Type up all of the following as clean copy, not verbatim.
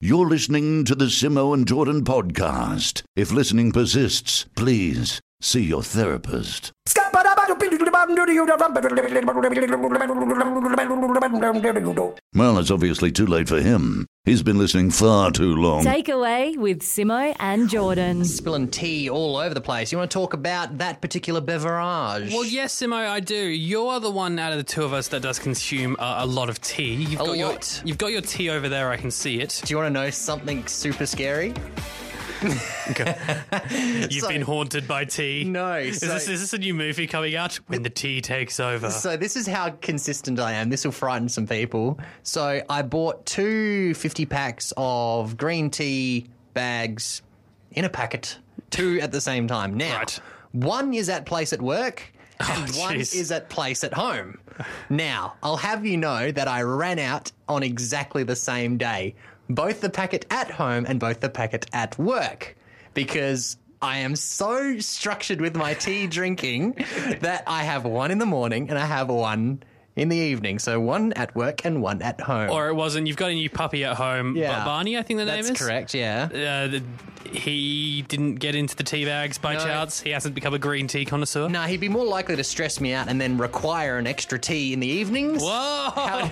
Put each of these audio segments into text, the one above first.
You're listening to the Simo and Jordan podcast. If listening persists, please see your therapist. Well, it's obviously too late for him. He's been listening far too long. Takeaway with Simo and Jordan. Spilling tea all over the place. You want to talk about that particular beverage? Well, yes, Simo, I do. You're the one out of the two of us that does consume a lot of tea. You've got your tea over there. I can see it. Do you want to know something super scary? You've been haunted by tea. No. Is this a new movie coming out? When the tea takes over. So this is how consistent I am. This will frighten some people. So I bought 2 50 packs of green tea bags in a packet, 2 at the same time. Now, Right. one is at place at work and one jeez. is at place at home. Now, I'll have you know that I ran out on exactly the same day. Both the packet at home and both the packet at work, because I am so structured with my tea drinking that I have one in the morning and I have one in the evening. So one at work and one at home. Or it wasn't. You've got a new puppy at home. Yeah. Barney, I think the name is. That's correct, yeah. He didn't get into the tea bags by chance. He hasn't become a green tea connoisseur. No, he'd be more likely to stress me out and then require an extra tea in the evenings. Whoa!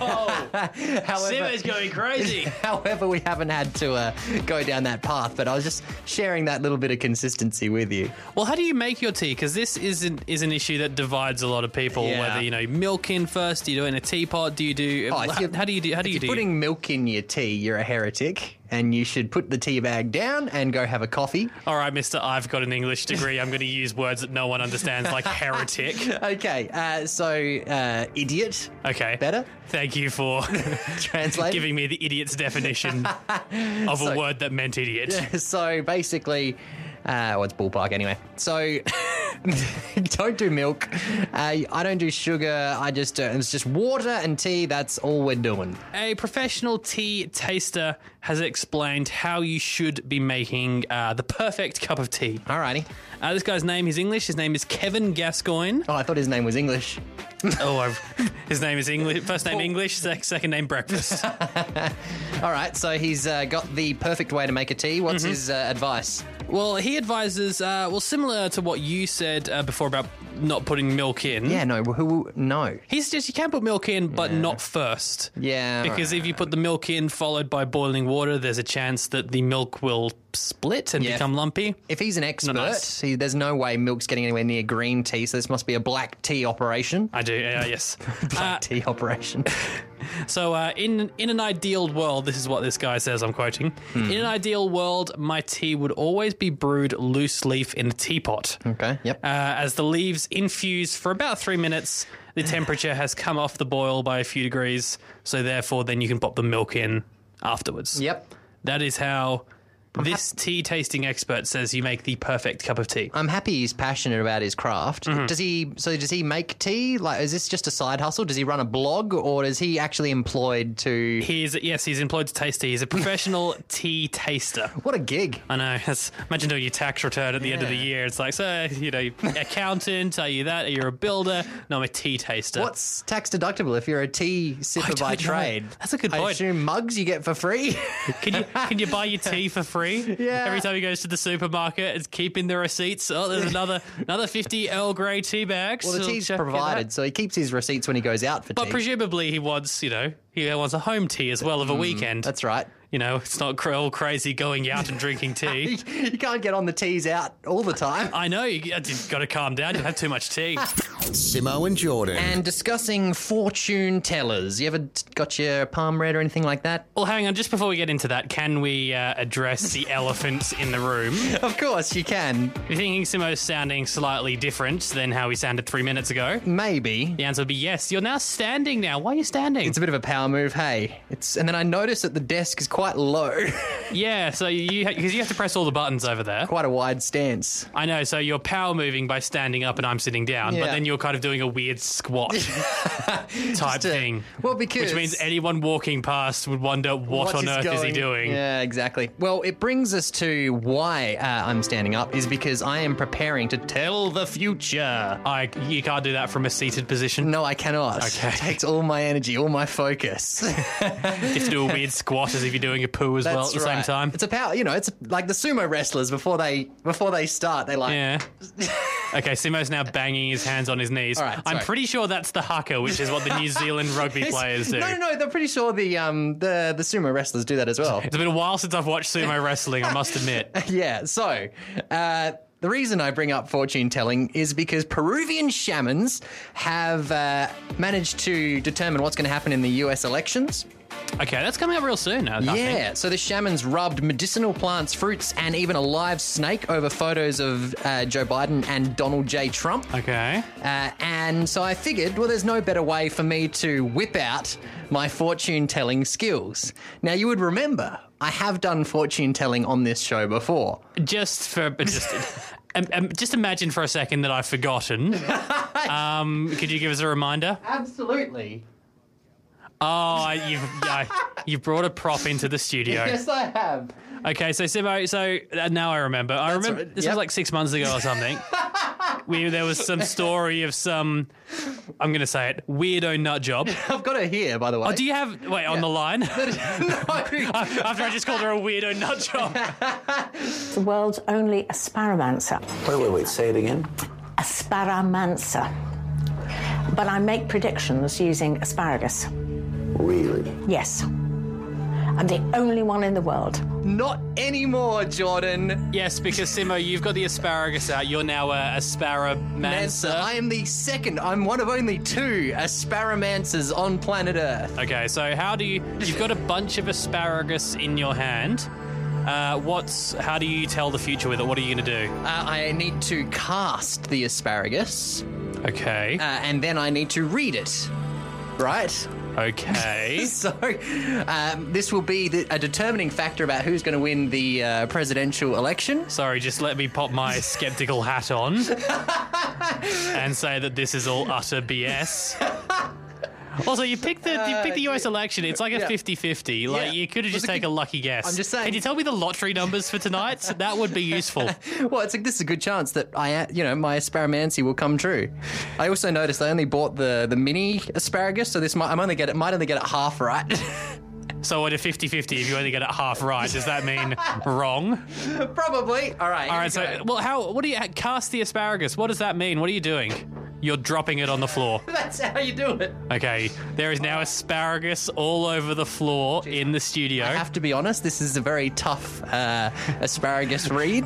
Simo's going crazy. However, we haven't had to go down that path, but I was just sharing that little bit of consistency with you. Well, how do you make your tea? Because this is an issue that divides a lot of people. Yeah. Whether milk in first, do you do it in a teapot? Do you do? Oh, if how do you do? How do If you you're do? putting milk in your tea, you're a heretic, and you should put the tea bag down and go have a coffee. All right, Mister, I've got an English degree. I'm going to use words that no one understands, like heretic. Okay, so idiot. Okay. Better? Thank you for Translate. giving me the idiot's definition of a word that meant idiot. So basically, it's ballpark anyway. So don't do milk. I don't do sugar. It's just water and tea. That's all we're doing. A professional tea taster has explained how you should be making the perfect cup of tea. Alrighty. This guy's name is English. His name is Kevin Gascoigne. Oh, I thought his name was English. His name is English. First name English, second name breakfast. All right, so he's got the perfect way to make a tea. What's his advice? Well, he advises, similar to what you said before about not putting milk in. Yeah, no. He suggests you can put milk in, but not first. Yeah. Because if you put the milk in followed by boiling water, there's a chance that the milk will split and become lumpy. If he's an expert, nice. there's no way milk's getting anywhere near green tea, so this must be a black tea operation. I do, yes. Black tea operation. So in an ideal world, this is what this guy says, I'm quoting. In an ideal world, my tea would always be brewed loose leaf in a teapot. Okay, yep. As the leaves infuse for about 3 minutes, the temperature has come off the boil by a few degrees, so therefore then you can pop the milk in afterwards. Yep. That is how this tea tasting expert says you make the perfect cup of tea. I'm happy he's passionate about his craft. Does he make tea? Like, is this just a side hustle? Does he run a blog, or is he actually employed to... He's employed to taste tea. He's a professional tea taster. What a gig. I know. Imagine doing your tax return at the end of the year. It's like, so, accountant, are you that? Are you a builder? No, I'm a tea taster. What's tax deductible if you're a tea sipper by don't know. trade? That's a good I point. assume mugs you get for free? Can you buy your tea for free? Yeah. Every time he goes to the supermarket, it's keeping the receipts. Oh, there's another 50 Earl Grey tea bags. Well, the tea's provided, so he keeps his receipts when he goes out for tea. But presumably he wants, he wants a home tea as well of a weekend. That's right. It's not all crazy going out and drinking tea. You can't get on the teas out all the time. I know, you've got to calm down. You have too much tea. Simo and Jordan. And discussing fortune tellers. You ever got your palm read or anything like that? Well, hang on, just before we get into that, can we address the elephant in the room? Of course, you can. You're thinking Simo's sounding slightly different than how he sounded 3 minutes ago? Maybe. The answer would be yes. You're now standing now. Why are you standing? It's a bit of a power move, hey. And then I noticed that the desk is quite low. Yeah, so because you have to press all the buttons over there. Quite a wide stance. I know, so you're power moving by standing up and I'm sitting down, but Yeah. then you're kind of doing a weird squat type thing. Well, because... Which means anyone walking past would wonder what on earth is he doing? Yeah, exactly. Well, it brings us to why I'm standing up, is because I am preparing to tell the future. You can't do that from a seated position? No, I cannot. Okay. It takes all my energy, all my focus. You have to do a weird squat as if you're doing a poo as well at the same time. It's a power, it's like the sumo wrestlers before they start, they like... Yeah. Okay, Simo's now banging his hands on his knees. All right, I'm pretty sure that's the haka, which is what the New Zealand rugby players do. No, they're pretty sure the sumo wrestlers do that as well. It's been a while since I've watched sumo wrestling, I must admit. Yeah, so... the reason I bring up fortune telling is because Peruvian shamans have managed to determine what's going to happen in the US elections. Okay, that's coming up real soon now. Yeah, so the shamans rubbed medicinal plants, fruits, and even a live snake over photos of Joe Biden and Donald J. Trump. Okay. And so I figured, well, there's no better way for me to whip out my fortune-telling skills. Now, you would remember, I have done fortune-telling on this show before. Just imagine for a second that I've forgotten. Could you give us a reminder? Absolutely. Oh, you've brought a prop into the studio. Yes, I have. Okay, so Simo, now I remember. Right. This was like 6 months ago or something. There was some story of some, I'm going to say it, weirdo nut job. I've got her here, by the way. Oh, do you have, on the line? No. After I just called her a weirdo nut job. The world's only asparamancer. Wait, say it again. Asparamancer. But I make predictions using asparagus. Really? Yes. I'm the only one in the world. Not anymore, Jordan. Yes, because Simo, you've got the asparagus out. You're now a asparamancer. I am the second. I'm one of only two asparamances on planet Earth. Okay, so you've got a bunch of asparagus in your hand. How do you tell the future with it? What are you going to do? I need to cast the asparagus. Okay. And then I need to read it. Right? Okay. So, this will be a determining factor about who's going to win the presidential election. Sorry, just let me pop my skeptical hat on and say that this is all utter BS. Also, you picked the US election. It's like a 50-50. Like, you could have just taken a lucky guess. I'm just saying. Can you tell me the lottery numbers for tonight? That would be useful. Well, this is a good chance that my asparamancy will come true. I also noticed I only bought the mini asparagus, so this might only get it half right. So at a 50-50, if you only get it half right, does that mean wrong? Probably. All right. All right. So, what do you cast the asparagus? What does that mean? What are you doing? You're dropping it on the floor. That's how you do it. Okay, there is now asparagus all over the floor in the studio. I have to be honest, this is a very tough asparagus read.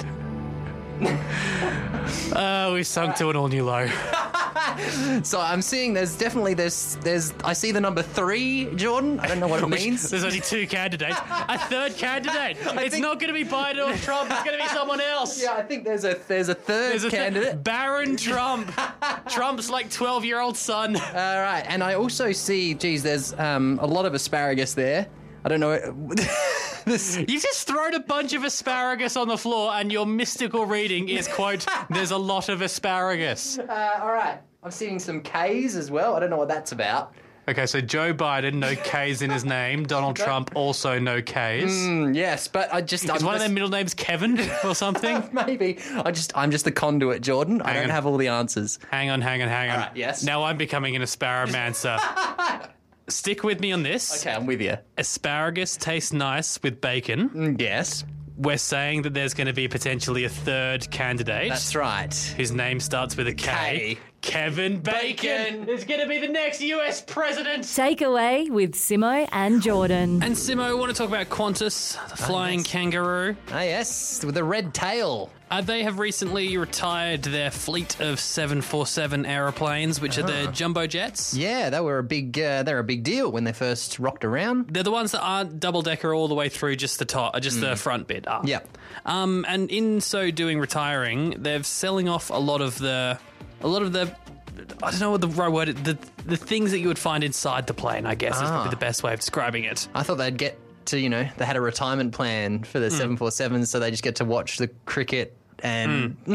We've sunk to an all-new low. So I'm seeing there's I see the number 3, Jordan. I don't know what it means. There's only 2 candidates. A third candidate. It's not going to be Biden or Trump. It's going to be someone else. Yeah, I think there's a third candidate. Baron Trump. Trump's like 12-year-old son. All right, and I also see, there's a lot of asparagus there. I don't know. You've just thrown a bunch of asparagus on the floor, and your mystical reading is, quote, there's a lot of asparagus. All right. I'm seeing some K's as well. I don't know what that's about. Okay, so Joe Biden, no K's in his name. Donald Trump, also no K's. Yes, but Is one of their middle names Kevin or something? Maybe. I'm just the conduit, Jordan. I don't have all the answers. Hang on. All right, yes. Now I'm becoming an asparamancer. Stick with me on this. Okay, I'm with you. Asparagus tastes nice with bacon. Yes. We're saying that there's going to be potentially a third candidate. That's right. Whose name starts with a K. Kevin Bacon is going to be the next US president. Takeaway with Simo and Jordan. And Simo, I want to talk about Qantas, the flying kangaroo. Ah, yes, with the red tail. They have recently retired their fleet of 747 aeroplanes, which are the jumbo jets. Yeah, they're a big deal when they first rocked around. They're the ones that aren't double-decker all the way through, just the top, just the front bit up. Yeah. And in so doing, retiring, they're selling off a lot of the I don't know what the right word is, the things that you would find inside the plane, I guess, is probably the best way of describing it. I thought they'd get to, they had a retirement plan for the 747s, so they just get to watch the cricket and...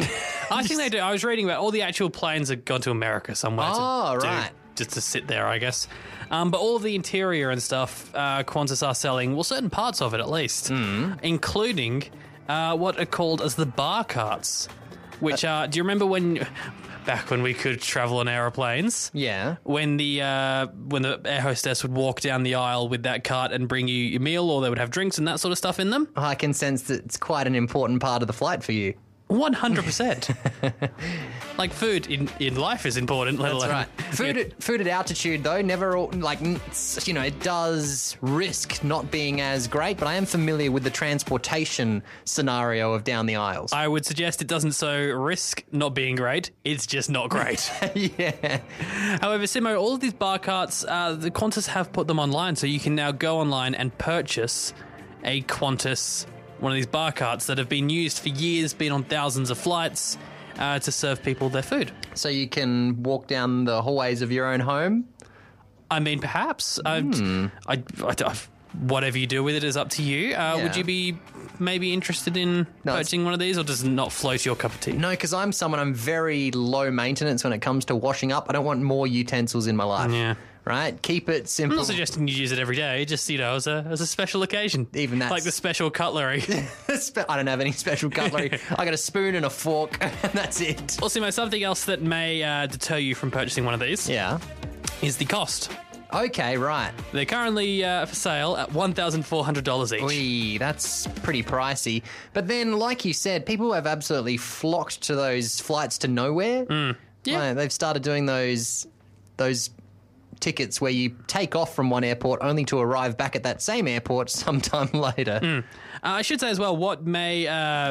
I think they do. I was reading about all the actual planes have gone to America somewhere. Right. Just to sit there, I guess. But all of the interior and stuff, Qantas are selling, well, certain parts of it at least, including what are called as the bar carts, which are, do you remember back when we could travel on aeroplanes? Yeah. When the air hostess would walk down the aisle with that cart and bring you your meal, or they would have drinks and that sort of stuff in them? I can sense that it's quite an important part of the flight for you. 100%. Like food in life is important, let alone... That's right. Food at altitude, though, never, it does risk not being as great, but I am familiar with the transportation scenario of down the aisles. I would suggest it doesn't so risk not being great, it's just not great. Yeah. However, Simo, all of these bar carts, the Qantas have put them online, so you can now go online and purchase a Qantas, one of these bar carts that have been used for years, been on thousands of flights to serve people their food. So you can walk down the hallways of your own home? I mean, perhaps. Whatever you do with it is up to you. Would you be maybe interested in purchasing one of these, or does it not float your cup of tea? No, because I'm very low maintenance when it comes to washing up. I don't want more utensils in my life. Yeah. Right? Keep it simple. I'm not suggesting you use it every day, just, as a special occasion. Even that's... Like the special cutlery. I don't have any special cutlery. I got a spoon and a fork, and that's it. Also, something else that may deter you from purchasing one of these is the cost. Okay, right. They're currently for sale at $1,400 each. Oy, that's pretty pricey. But then, like you said, people have absolutely flocked to those flights to nowhere. Yeah. They've started doing those tickets where you take off from one airport only to arrive back at that same airport sometime later. I should say as well, what may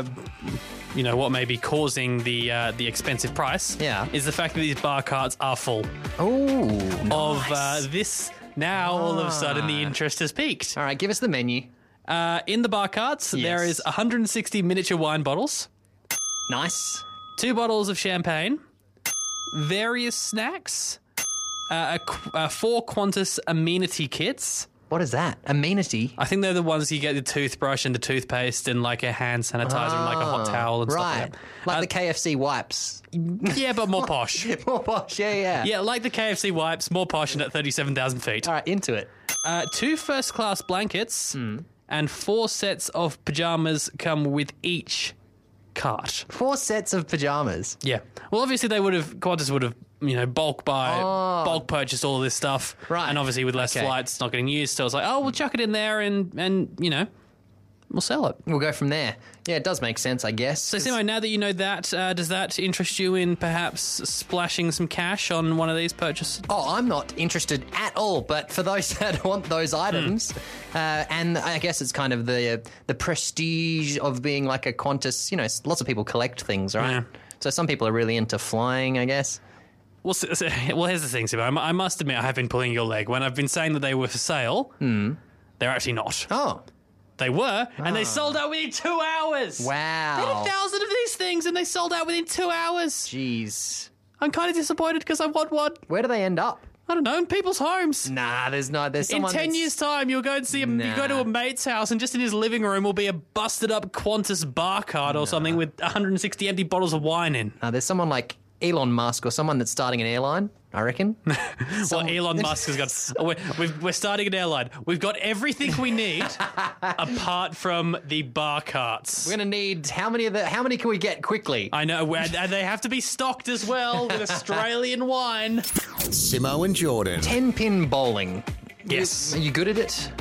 be causing the expensive price is the fact that these bar carts are full. Oh, nice. Of this. Now, all of a sudden, the interest has peaked. All right, give us the menu. In the bar carts, there is 160 miniature wine bottles. Nice. 2 bottles of champagne. Various snacks. 4 Qantas amenity kits. What is that? Amenity? I think they're the ones you get the toothbrush and the toothpaste and like a hand sanitizer and like a hot towel and stuff like that. Like the KFC wipes. Yeah, but more posh. More posh, yeah. Yeah, like the KFC wipes, more posh and at 37,000 feet. All right, into it. 2 first-class blankets and 4 sets of pyjamas come with each cart. 4 sets of pyjamas? Yeah. Well, obviously Qantas would have bulk purchase all of this stuff. Right. And obviously with less flights, it's not getting used. So I was like, we'll chuck it in there and we'll sell it. We'll go from there. Yeah, it does make sense, I guess. So, Simo, now that you know that, does that interest you in perhaps splashing some cash on one of these purchases? Oh, I'm not interested at all, but for those that want those items, and I guess it's kind of the prestige of being like a Qantas, lots of people collect things, right? Yeah. So some people are really into flying, I guess. Well, here's the thing, Simo. I must admit I have been pulling your leg. When I've been saying that they were for sale, they're actually not. Oh. They were, and they sold out within 2 hours. Wow. They had 1,000 of these things, and they sold out within 2 hours. Jeez. I'm kind of disappointed because I want one. Where do they end up? I don't know, in people's homes. Nah, there's someone in 10 years' time, you'll go and see him. You go to a mate's house, and just in his living room will be a busted-up Qantas bar cart or something with 160 empty bottles of wine in. There's someone like Elon Musk or someone that's starting an airline, I reckon. Well, Elon Musk has got... We're starting an airline. We've got everything we need apart from the bar carts. We're going to need... How many can we get quickly? I know. And they have to be stocked as well with Australian wine. Simo and Jordan. 10-pin bowling. Yes. Are you good at it?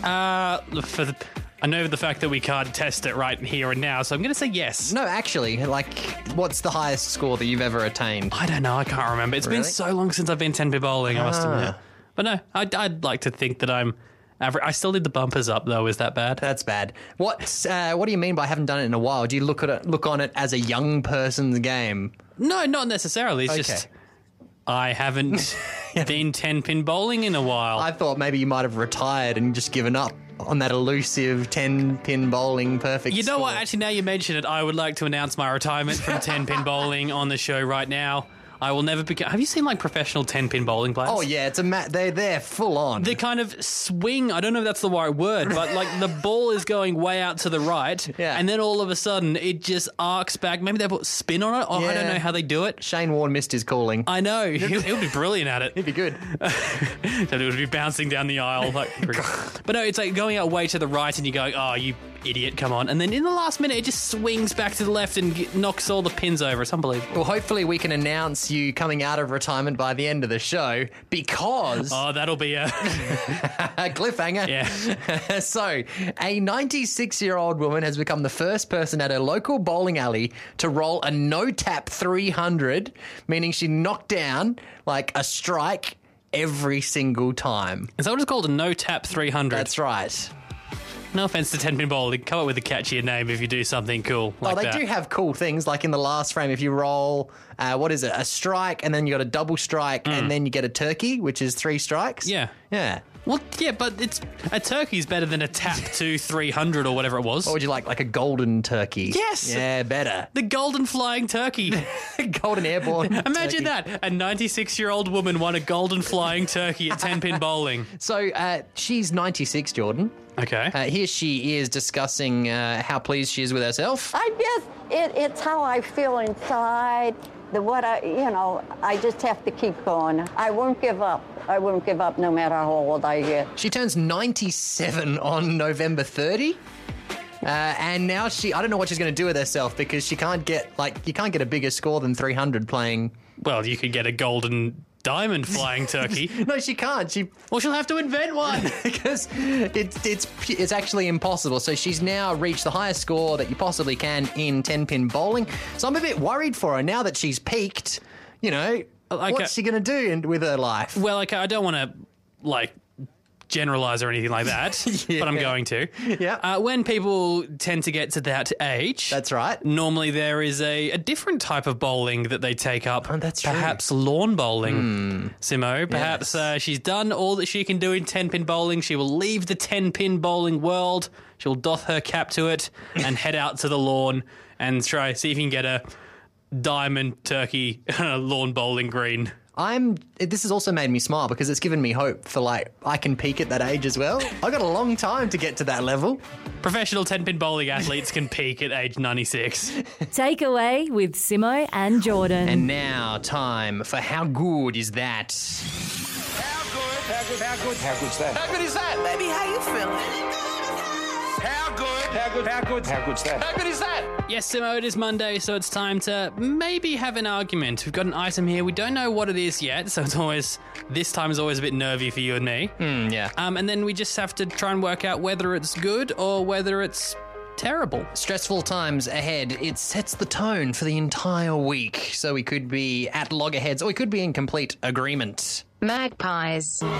I know the fact that we can't test it right here and now, so I'm going to say yes. No, actually, what's the highest score that you've ever attained? I don't know. I can't remember. It's been so long since I've been 10-pin bowling, I must admit. But no, I'd like to think that I'm average. I still did the bumpers up, though. Is that bad? That's bad. What do you mean by haven't done it in a while? Do you look on it as a young person's game? No, not necessarily. It's just I haven't been 10-pin bowling in a while. I thought maybe you might have retired and just given up on that elusive 10-pin bowling perfect what? Actually, now you mention it, I would like to announce my retirement from 10-pin bowling on the show right now. I will never become... Have you seen, like, professional 10-pin bowling players? Oh, yeah, it's they're full on. They kind of swing. I don't know if that's the right word, but, like, the ball is going way out to the right, and then all of a sudden it just arcs back. Maybe they put spin on it. I don't know how they do it. Shane Warne missed his calling. I know. He'll be brilliant at it. He'd be good. So it would be bouncing down the aisle. But no, it's like going out way to the right and you're going, oh, you idiot, come on. And then in the last minute, it just swings back to the left and knocks all the pins over. It's unbelievable. Well, hopefully we can announce you coming out of retirement by the end of the show because... Oh, that'll be a cliffhanger. Yeah. So, a 96-year-old woman has become the first person at her local bowling alley to roll a no-tap 300, meaning she knocked down, like, a strike every single time. Is that what it's called? A no-tap 300? That's right. No offense to 10-pin bowling. Come up with a catchier name if you do something cool like that. They do have cool things, like in the last frame, if you roll, a strike, and then you got a double strike, and then you get a turkey, which is 3 strikes. Yeah. Yeah. Well, yeah, but a turkey's better than a tap 300 or whatever it was. What would you like a golden turkey? Yes. Yeah, better. The golden flying turkey. Golden airborne Imagine turkey. that. A 96-year-old woman won a golden flying turkey at 10-pin bowling. So she's 96, Jordan. Okay. Here she is discussing how pleased she is with herself. I guess it's how I feel inside. I just have to keep going. I won't give up. I won't give up no matter how old I get. She turns 97 on November 30. And now I don't know what she's going to do with herself because you can't get a bigger score than 300 playing. Well, you could get a golden diamond flying turkey. No, she can't. Well, she'll have to invent one because it's actually impossible. So she's now reached the highest score that you possibly can in 10-pin bowling. So I'm a bit worried for her now that she's peaked. What's she going to do with her life? Well, I don't want to generalize or anything like that, but I'm going to. Yeah. When people tend to get to that age, that's right. Normally there is a different type of bowling that they take up. Oh, that's true. Perhaps lawn bowling. Simo, perhaps she's done all that she can do in 10-pin bowling. She will leave the 10-pin bowling world. She'll doff her cap to it and head out to the lawn and try see if you can get a diamond turkey lawn bowling green. This has also made me smile because it's given me hope for I can peak at that age as well. I've got a long time to get to that level. Professional 10-pin bowling athletes can peak at age 96. Takeaway with Simo and Jordan. And now time for How Good Is That? How good's that? How good is that? Baby, how you feeling? How good? How good's that? How good is that? Yes, Simo, it is Monday, so it's time to maybe have an argument. We've got an item here. We don't know what it is yet, so this time is always a bit nervy for you and me. Yeah. And then we just have to try and work out whether it's good or whether it's terrible. Stressful times ahead. It sets the tone for the entire week. So we could be at loggerheads or we could be in complete agreement. Magpies. 3, 2,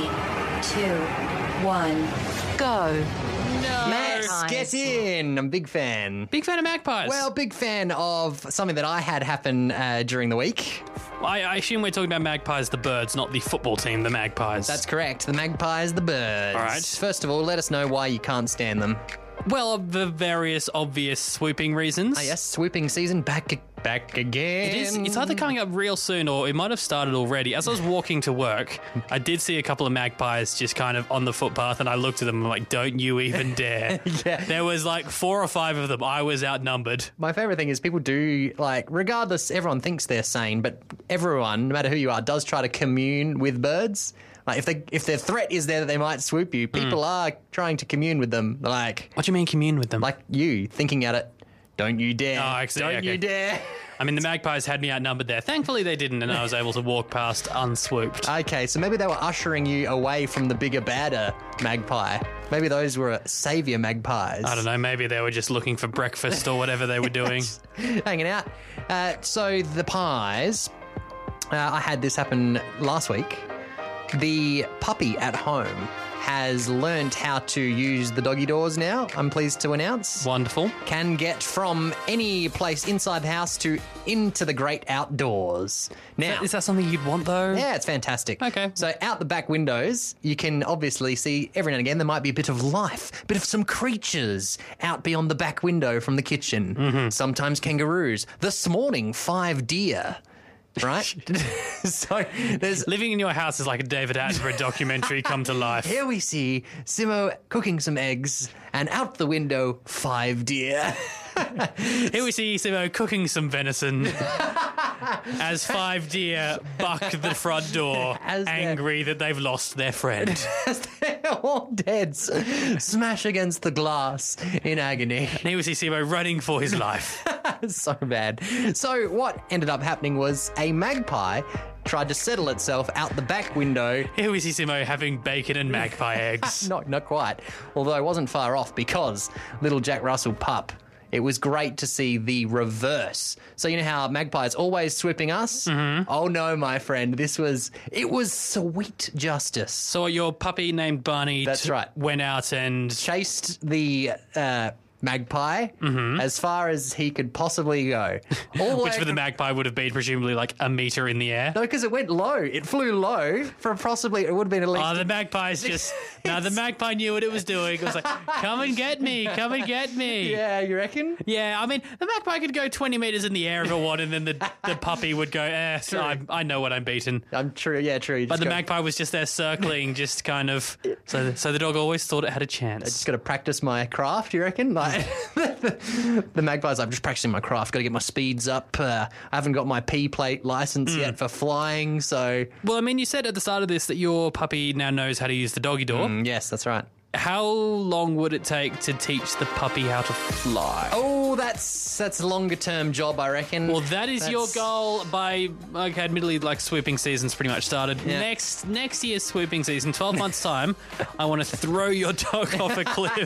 1, go. No. Max, get in. I'm a big fan. Big fan of magpies. Well, big fan of something that I had happen during the week. I assume we're talking about magpies, the birds, not the football team, the Magpies. That's correct. The Magpies, the birds. All right. First of all, let us know why you can't stand them. Well, the various obvious swooping reasons. Yes, swooping season back again. It is. It's either coming up real soon or it might have started already. As I was walking to work, I did see a couple of magpies just kind of on the footpath, and I looked at them and I'm like, don't you even dare. Yeah. There was 4 or 5 of them. I was outnumbered. My favourite thing is people do, regardless, everyone thinks they're sane, but everyone, no matter who you are, does try to commune with birds. If their threat is there that they might swoop you, people are trying to commune with them. What do you mean commune with them? Like you, thinking at it, don't you dare. Oh, I see. Don't Okay. you dare. I mean, the magpies had me outnumbered there. Thankfully, they didn't, and I was able to walk past unswooped. Okay, so maybe they were ushering you away from the bigger, badder magpie. Maybe those were saviour magpies. I don't know. Maybe they were just looking for breakfast or whatever they were doing. Hanging out. So the pies, I had this happen last week. The puppy at home has learned how to use the doggy doors now, I'm pleased to announce. Wonderful. Can get from any place inside the house to into the great outdoors. Now, Is that something you'd want, though? yeah, it's fantastic. Okay. So out the back windows, you can obviously see every now and again there might be a bit of life, a bit of some creatures out beyond the back window from the kitchen. Sometimes kangaroos. This morning, 5 deer. right? So there's Living in your house is like a David Attenborough documentary come to life. here we see Simo cooking some eggs, and out the window, 5 deer. Here we see Simo cooking some venison as 5 deer buck the front door, As they're- angry that they've lost their friend. As they're all dead, smash against the glass in agony. And here we see Simo running for his life. So bad. So what ended up happening was a magpie tried to settle itself out the back window. Here we see Simo having bacon and magpie eggs. Not quite. Although I wasn't far off, because little Jack Russell pup, it was great to see the reverse. So you know how magpies always sweeping us? Mm-hmm. Oh no, my friend, it was sweet justice. So your puppy named Barney That's right. went out and... Chased the magpie as far as he could possibly go. All the Which way for the from- magpie would have been presumably like a metre in the air. No, because it went low. It flew low for possibly, it would have been at least... Oh, the magpie's just... No, the magpie knew what it was doing. It was like, come and get me, come and get me. Yeah, you reckon? Yeah, I mean, the magpie could go 20 metres in the air if it wanted, and then the puppy would go, I know what I'm beaten. I'm true, yeah, true. You But just the go- magpie was just there circling, just kind of... So the dog always thought it had a chance. Just got to practice my craft, you reckon? Like, the magpie's, I'm just practicing my craft. Got to get my speeds up. I haven't got my P plate license yet for flying, so... Well, I mean, you said at the start of this that your puppy now knows how to use the doggy door. Yes, that's right. How long would it take to teach the puppy how to fly? Oh, that's a longer term job, I reckon. Well, that is your goal by, okay, admittedly, like swooping season's pretty much started. Yeah. Next year's swooping season, 12 months' time, I want to throw your dog off a cliff.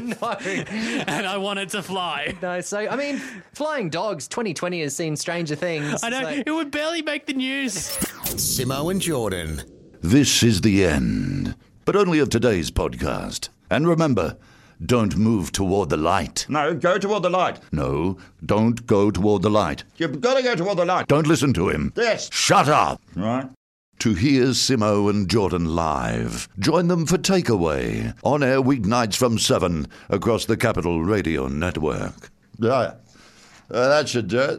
And I want it to fly. No, so, I mean, flying dogs, 2020 has seen stranger things. I know, so- it would barely make the news. Simo and Jordan. This is the end, but only of today's podcast. And remember, don't move toward the light. No, go toward the light. No, don't go toward the light. You've got to go toward the light. Don't listen to him. Yes. Shut up. Right. To hear Simo and Jordan live, join them for Takeaway, on air weeknights from 7 across the Capital Radio Network. Yeah. That should do it.